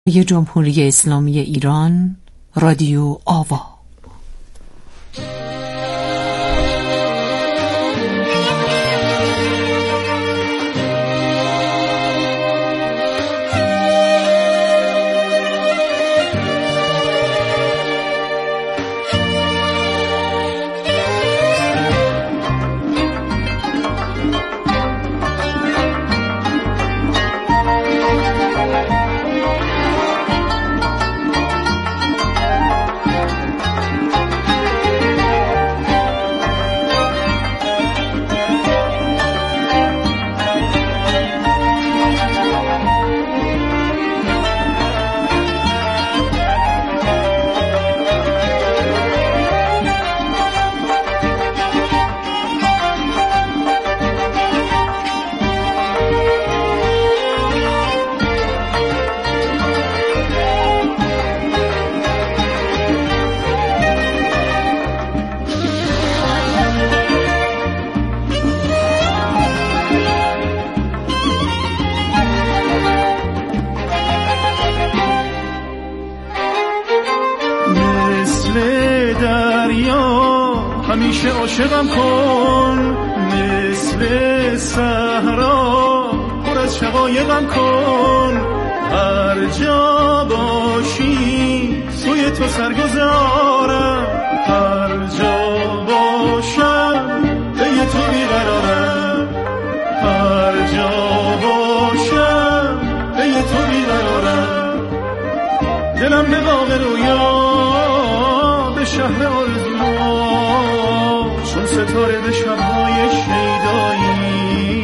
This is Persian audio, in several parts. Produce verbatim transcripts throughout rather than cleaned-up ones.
جمهوری اسلامی ایران، رادیو آوا. همیشه عاشقم کن، مثل صحرا پر از شقایقم کن. هر جا باشی سوی تو سرگذارم، هر جا باشم پی تو بیقرارم، هر جا باشم پی تو بیقرارم. دلم به باغ رویا، به شهر آرزوها، چون ستاره به شب‌های شیدایی.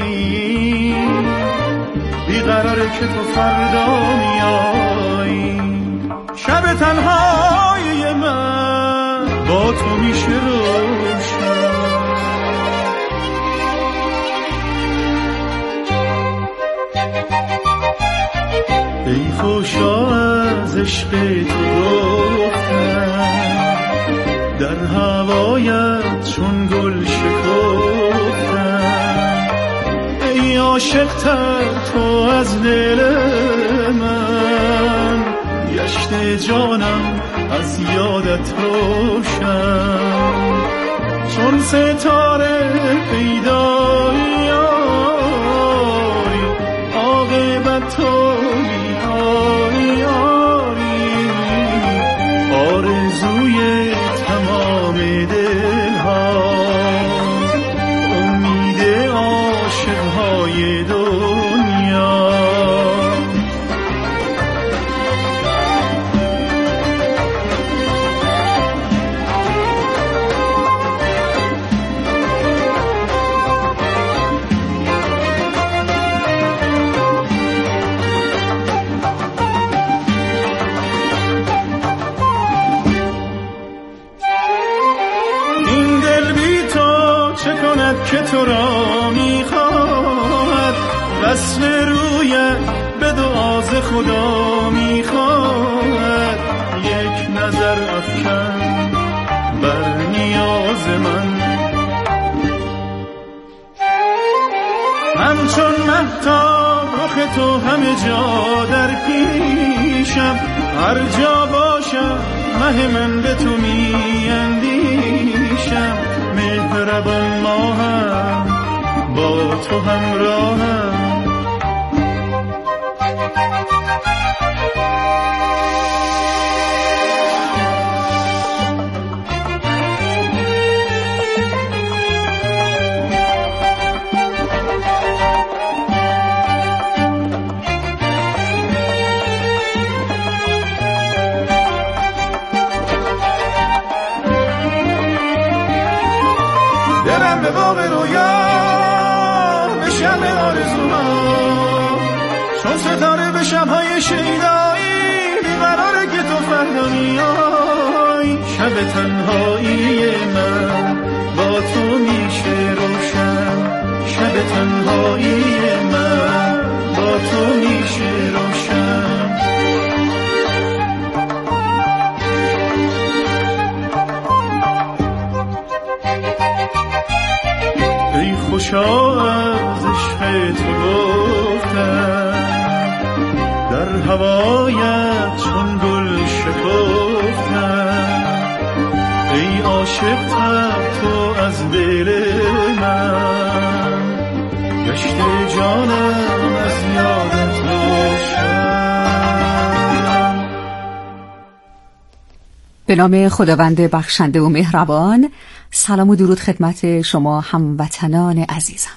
بیقراره که تو فردا میایی، شب تنهایی من با تو میشه روشن. ای خوشا از عشق تو گفتم، در هوایت چون گل شکفتم. ای عاشق تر تو از دل من، گشت جانم از یادت روشن. چون ستاره پیدایی عاقبت تو بیایی آری. آرزوی تمام دلها، امید عاشقهای دنیا. که تو را میخواد، وصل رویت به دعاز خدا میخواد. یک نظر افکن بر نیاز من، همچون مهتاب رخ تو همه جا در پیشم. هر جا باشم مه من به تو میاندیشم. مهربان ماهم با تو همراهم. دلم به باغ رویا، به شب آرزوها، چون ستاره به شب‌های شیدایی. بیقراره که تو فردا میای، شب تنهایی من با تو میشه روشن. شب تنهایی من با تو میشه روشن. ای خوشا از عشق تو گفتم، در هوایت عاشق تو از دل من، گشت جانم از یادت روشن. به نام خداوند بخشنده و مهربان. سلام و درود خدمت شما هموطنان عزیزم.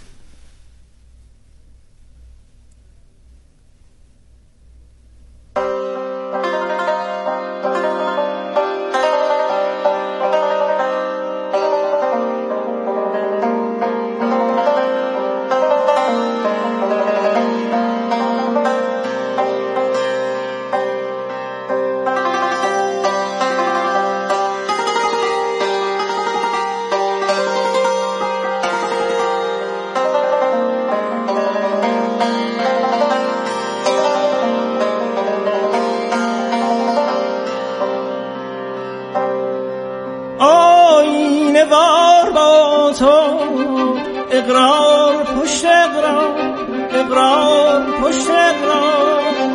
اقرار پشت اقرار، اقرار پشت اقرار،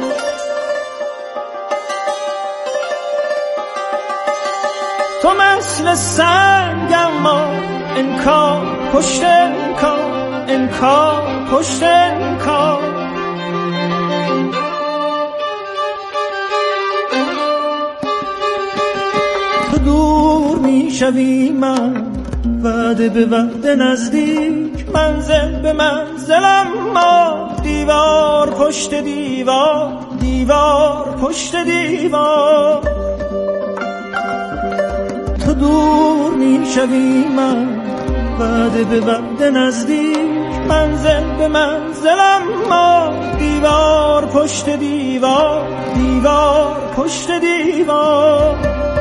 تو مثل سنگ اما انکار پشت انکار، انکار پشت انکار. تو دور می شوی من وعده به وعده نزدیک، منزل به منزلم ما دیوار پشت دیوار، دیوار پشت دیوار. تو دور می شوی من وعده به وعده نزدیک، منزل به منزلم ما دیوار پشت دیوار، دیوار پشت دیوار.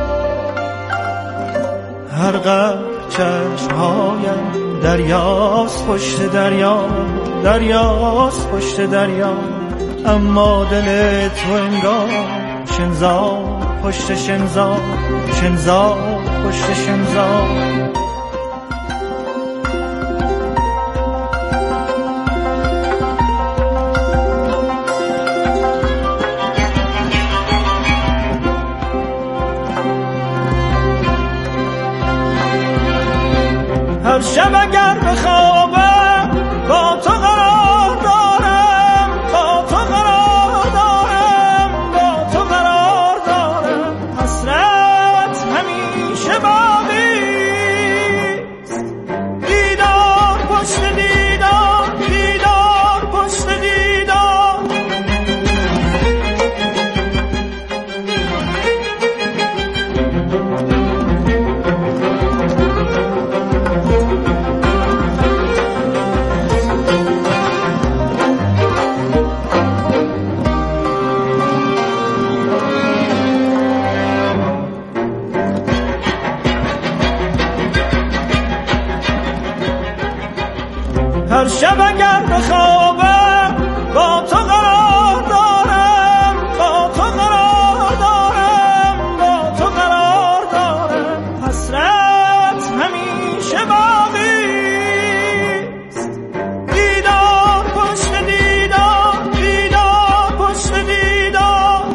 هر قدر چشمهایم دریاست پشت دریا، دریاست پشت دریا، اما دل تو انگار شنزار پشت شنزار، شنزار پشت شنزار. هر شب اگر بخوابم با تو قرار دارم، با تو قرار دارم، با تو قرار دارم. حسرت همیشه باقی است، دیدار پشت دیدار، دیدار پشت دیدار. هر شب اگر بخوابم با تو قرار دارم، با تو قرار دارم، با تو قرار دارم. حسرت همیشه باقی است، دیدار پشت دیدار، دیدار پشت دیدار.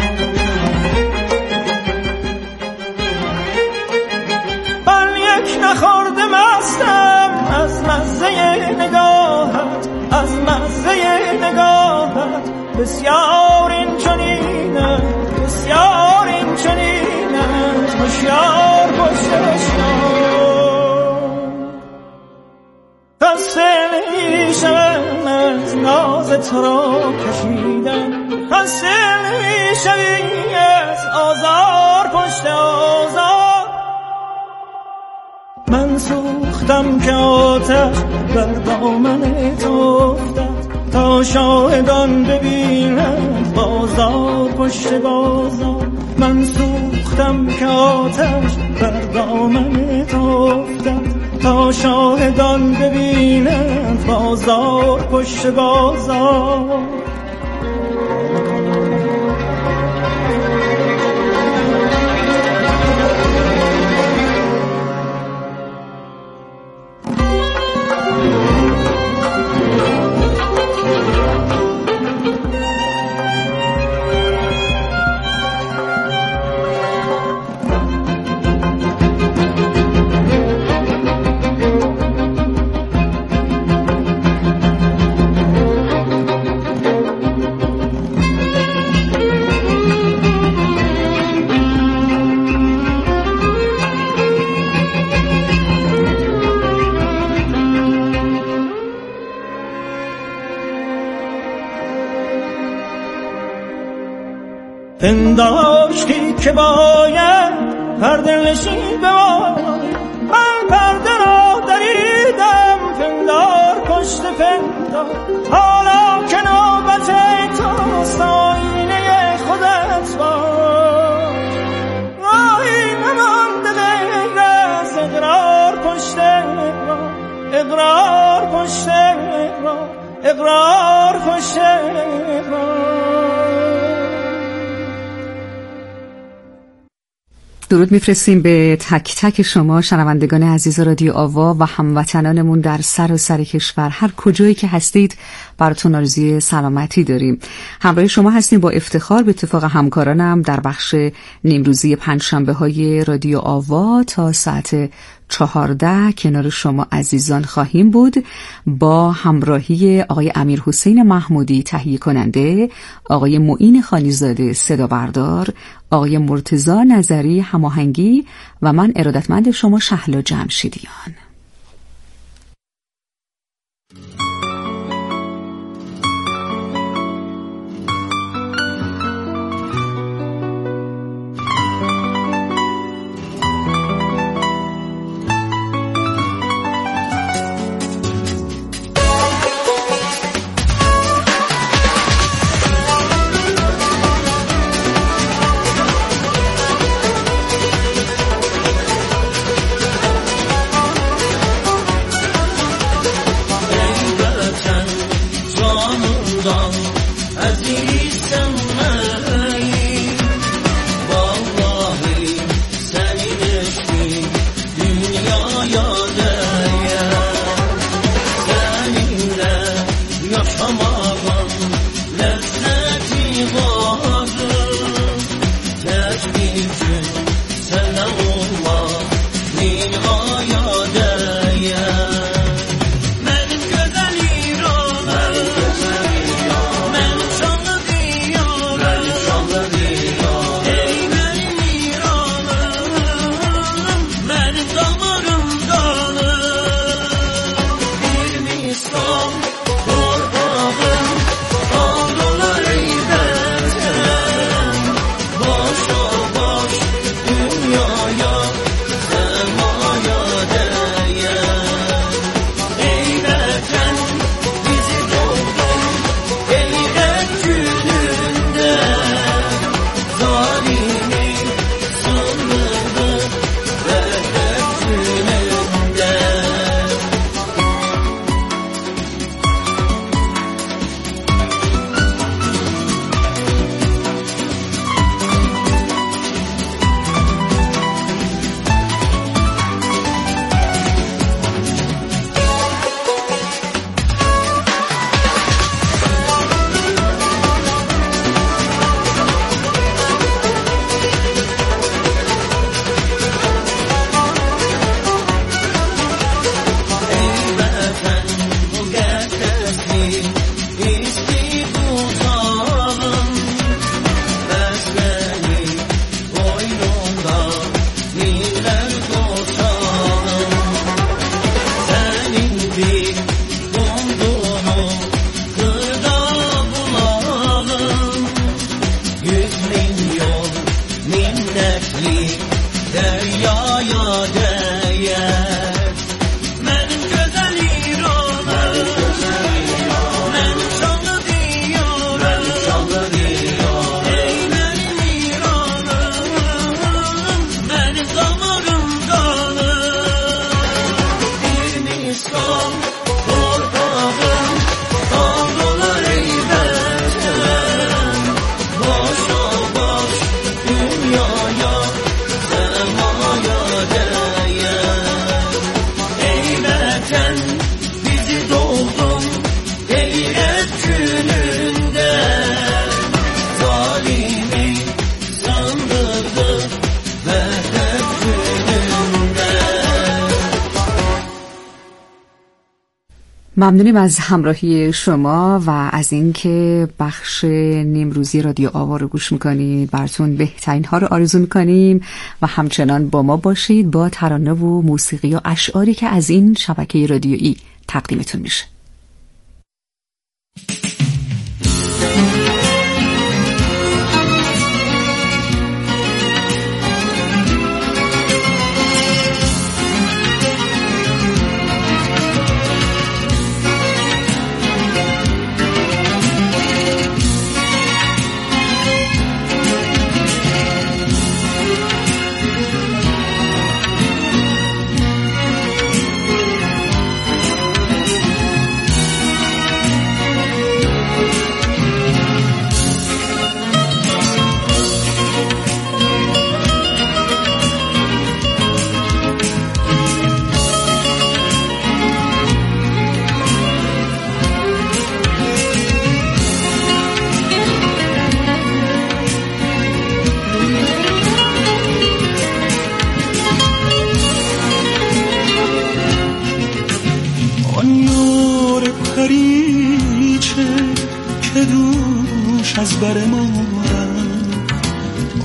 من یک نخورده مستم از مزه نگاهت، از مزه نگاهت. بسیار این چنینه، بسیار این چنینه، هوشیار پشت هوشیار. خسته نمیشم از ناز تو را کشیدن، خسته نمیشوی از آزار پشت آزار. من سوختم که آتش بر دامن تو افتد، تا شاهدان ببینند بازار پشت بازار. من سوختم که آتش بر دامن تو افتد، تا شاهدان ببینند بازار پشت بازار. پنداشتی که باید پرده نشین بماند، من پرده را دریدم پندار پشت پندار. حالا که نوبت توست آینه خودت باش، راهی نمانده غیر از اقرار پشت اقرار، اقرار پشت اقرار، اقرار پشت اقرار. درود میفرستیم به تک تک شما شنوندگان عزیز رادیو آوا و هموطنانمون در سراسر کشور، هر کجایی که هستید براتون آرزوی سلامتی داریم. همراه شما هستیم با افتخار به اتفاق همکارانم در بخش نیمروزی پنجشنبه های رادیو آوا تا ساعت چهارده کنار شما عزیزان خواهیم بود با همراهی آقای امیر حسین محمودی تهیه کننده، آقای معین خانیزاده صدا بردار، آقای مرتضی نظری هماهنگی و من ارادتمند شما شهلا جمشیدیان. ممنونیم از همراهی شما و از اینکه بخش نیمروزی رادیو آوا رو گوش میکنید. براتون بهترین ها رو آرزو میکنیم و همچنان با ما باشید با ترانه و موسیقی و اشعاری که از این شبکه رادیویی تقدیمتون میشه.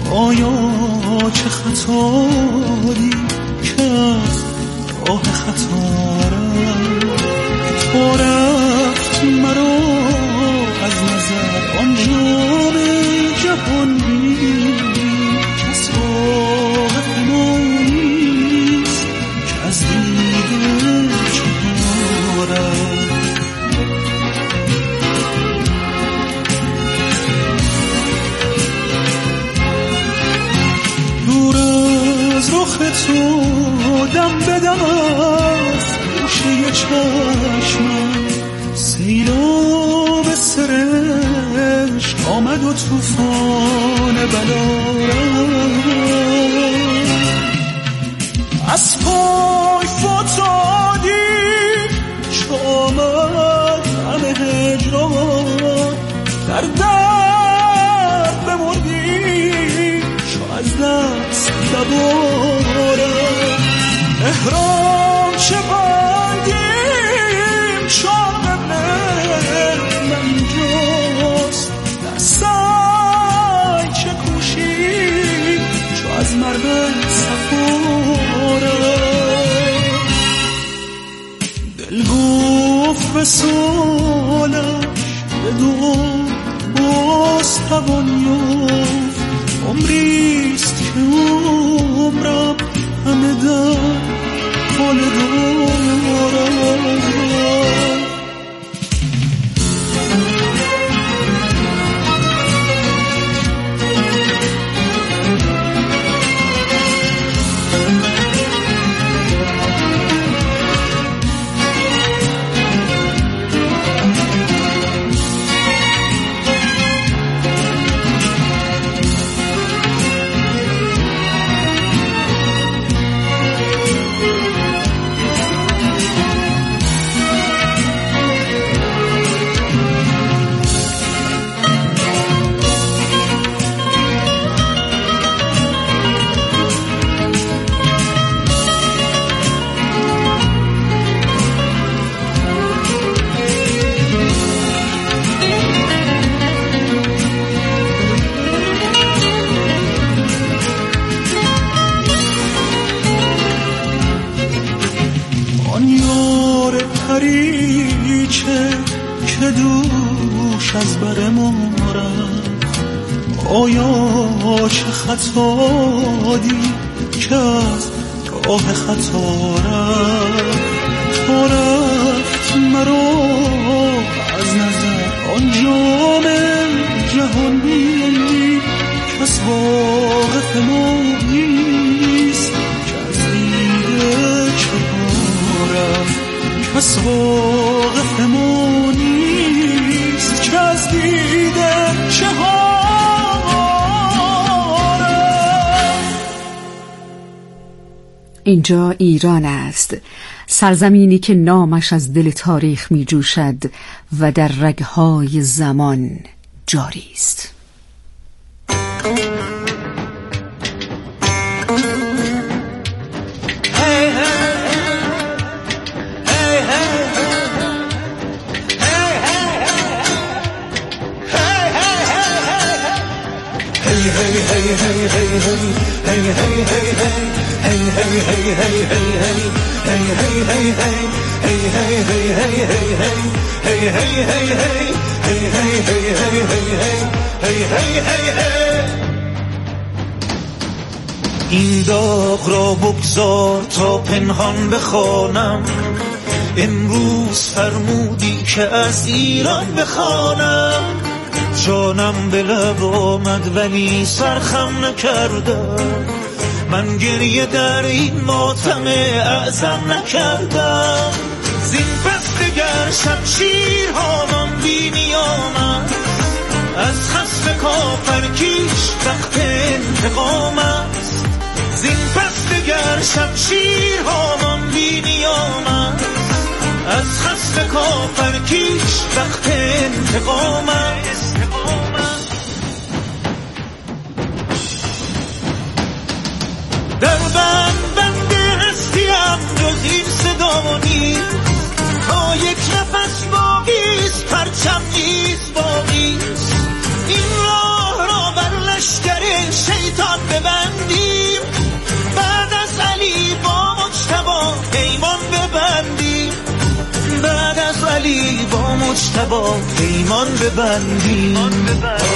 آیا چه خطایی که از راه خطا رفت تو رفت مرا از نظر آن جام جهانی کس واقف نیست که از دیده چه رفت دور از رخ تو دم به دم از گوشه چشمم سیلاب سرشک آمد و طوفان بلا از پای فتادی چو آمد همه هجران در درد بمردی چو از دست نبارم احرام چه بندیم شام من جست در سعی چه کوشی چو از مرد سفارم دل گفت به سالش به دو باز توان یافت عمریست که عمرم همه در حال دارم هریچه که دوش از بر ما رفت آیا چه خطا دید که از راه خطا رفت تو رفت مرا از نظر آن جام جهانی کس واقف ما نیست که از دیده چه رفت کس واقف ما نیست که از دیده چه اینجا ایران است، سرزمینی که نامش از دل تاریخ می جوشد و در رگهای زمان جاری است. این داغ را بگذار تا پنهان بخوانم، امروز فرمودی که از ایران بخوانم. جانم به لب آمد ولی سرخم نکردم، من گریه در این ماتم اعظم نکردم. زین پس دگر شمشیرها من بینی آمد، از خصم کافرکیش وقت انتقام است. زین پس دگر شمشیرها من بینی آمد، از خصم کافرکیش وقت انتقام است. در بند بند هستیم جز این صدا نیست، تا یک نفس باقیست پرچم نیست باقیست. این راه را بر لشکر شیطان ببندیم، بعد از علی با مجتبی پیمان ببندیم، بعد از علی با مجتبی پیمان ببندیم.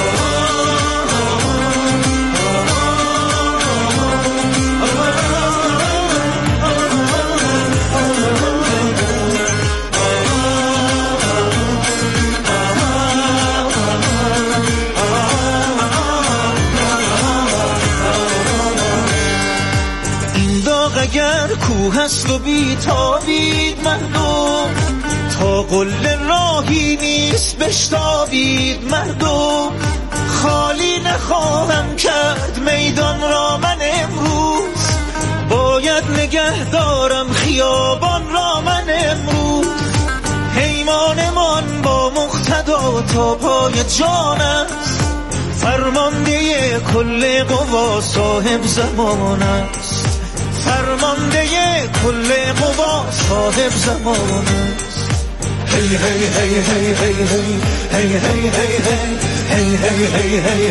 اگر کوه هست و بیتابید مردم، تا قله راهی نیست بشتابید مردم. خالی نخواهم کرد میدان را من امروز، باید نگه دارم خیابان را من امروز. پیمانمان با مقتدا تا پای جان است، فرمانده کل قوا صاحب زمان است، فرمانده کل قوا صاحب زمان است. هی هی هی هی هی هی هی هی هی هی هی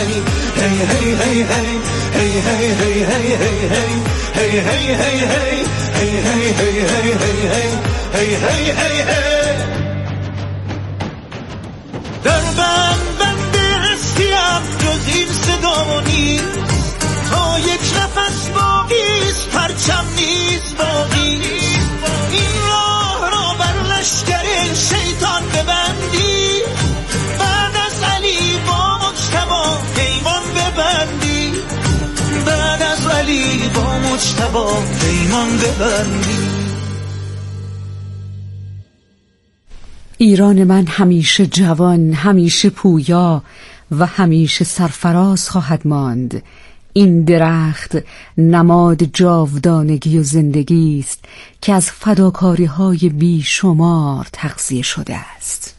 هی هی هی. در بند بند هستیم جز این صدا نیست، تا یک نفس باقیست پرچم نیست باقی. این راه را بر لشکر شیطان ببندی، بعد از علی با مجتبی پیمان ببندی، بعد از علی با مجتبی پیمان ببندی. ایران من همیشه جوان، همیشه پویا و همیشه سرفراز خواهد ماند. این درخت نماد جاودانگی و زندگی است که از فداکاری های بیشمار تغذیه شده است.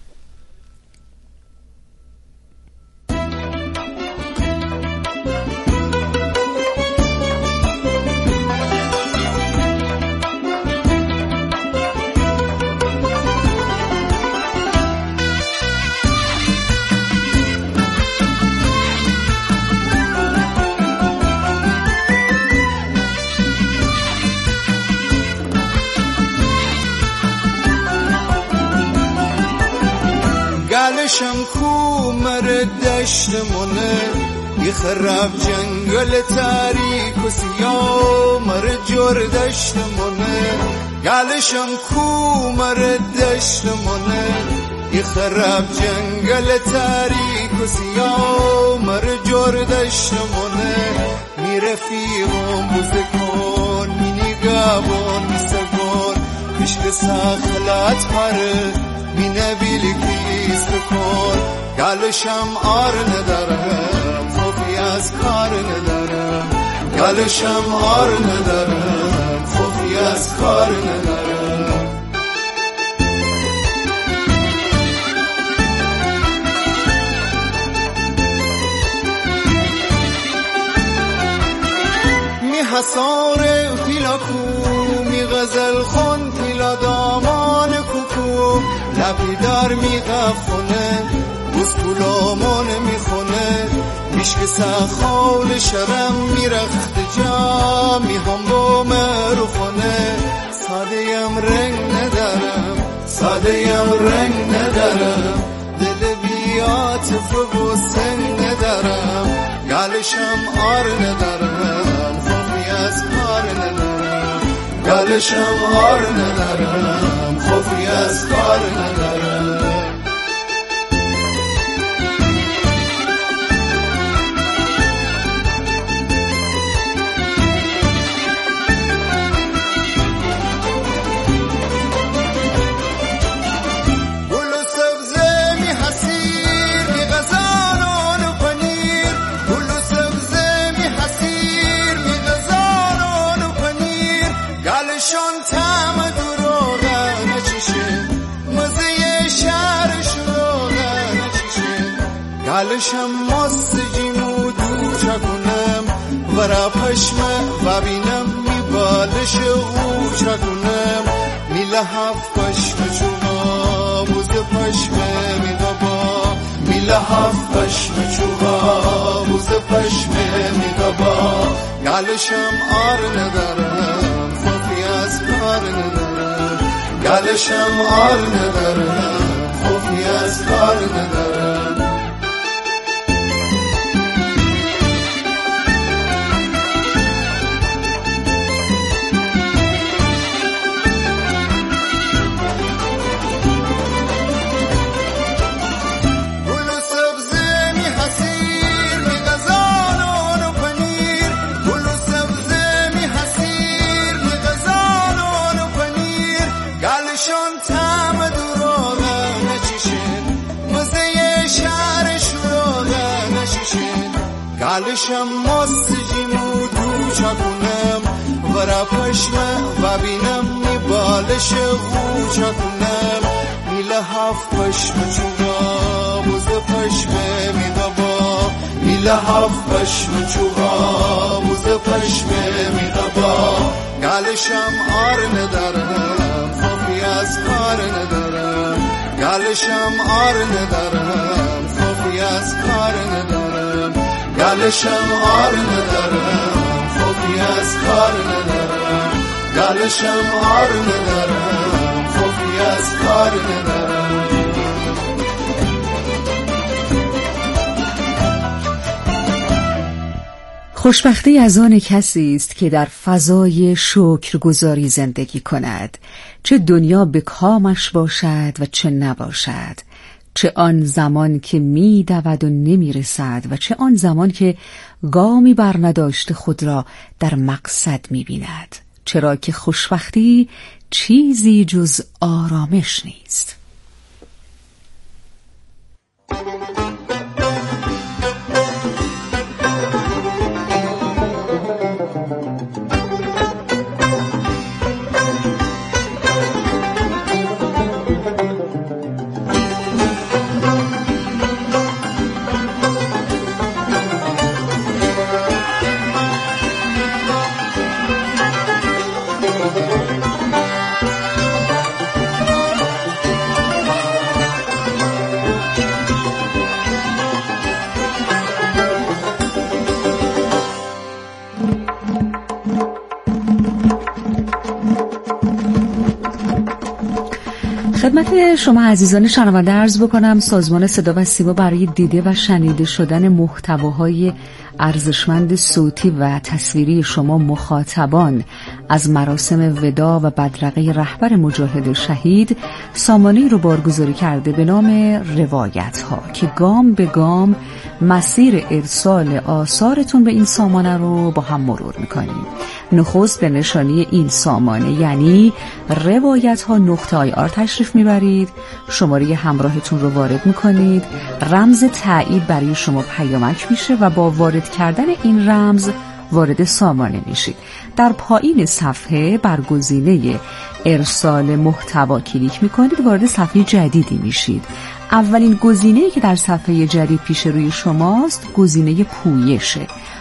گلشم کو مر دشتمونه، یخرب جنگل تاریک و سیاه مر جور دشتمونه. گلشم کو مر دشتمونه، یخرب جنگل تاریک و سیاه مر جور دشتمونه. می رفیقم بوزه کن، می نگابون می سگون، عشق ساخلات پره می نبیلی کیست کن. گلشم آر ندارم، خوفی از کار ندارم. گلشم آر ندارم، خوفی از کار ندارم. می حسار پیلا کو، می غزل خون پیلا دامان کوکو. لبی دار می غفونه، بوز کلامون می خونه. میشک سخال شرم می رخت جا، می هم با مرو خونه. ساده یم رنگ ندارم، ساده یم رنگ ندارم. دل بیاتف و سنگ ندارم. گلشم آر ندارم، خوفی از کار ندارم. گلشم آر ندارم، خوفی از کار ندارم. گلشم ماست جیمو دو چکنم، ورا پشمه و بینم می بالش او چکنم. می لحف پشمه چوبا، بوز پشمه می غبا. می لحف پشمه چوبا، بوز پشمه می غبا. گلشم آر ندارم خوفی از کار ندارم گلشم آر ندارم خوفی از کار ندارم گلشم مستجیمو تو چکونم ورا پشمه و بینم می بالش غو چکونم میله هفت پشمه چوغا بوز پشمه می دبا میله هفت پشمه چوغا بوز پشمه می دبا گلشم آر ندارم خوفی از کار ندارم گلشم آر ندارم خوفی از کار ندارم گلشم آر ندارم خوفی از کار ندارم گلشم آر ندارم خوفی از کار ندارم خوشبختی از آن کسی است که در فضای شکرگزاری زندگی کند، چه دنیا به کامش باشد و چه نباشد، چه آن زمان که می دود و نمی رسد و چه آن زمان که گامی برنداشته خود را در مقصد می بیند، چرا که خوشبختی چیزی جز آرامش نیست. خدمت شما عزیزان شنونده عرض بکنم سازمان صدا و سیما برای دیده و شنیده شدن محتواهای ارزشمند صوتی و تصویری شما مخاطبان از مراسم وداع و بدرقه رهبر مجاهد شهید سامانه‌ای رو بارگذاری کرده به نام روایت ها که گام به گام مسیر ارسال آثارتون به این سامانه رو با هم مرور میکنیم. نخست به نشانی این سامانه یعنی روایت ها نقطه آی آر تشریف میبرید، شماره همراهتون رو وارد میکنید، رمز تایید برای شما پیامک میشه و با وارد کردن این رمز وارد سامانه میشید. در پایین صفحه بر گزینه ارسال محتوا کلیک میکنید، وارد صفحه جدیدی میشید. اولین گزینه‌ای که در صفحه جدید پیش روی شماست گزینه پویشه.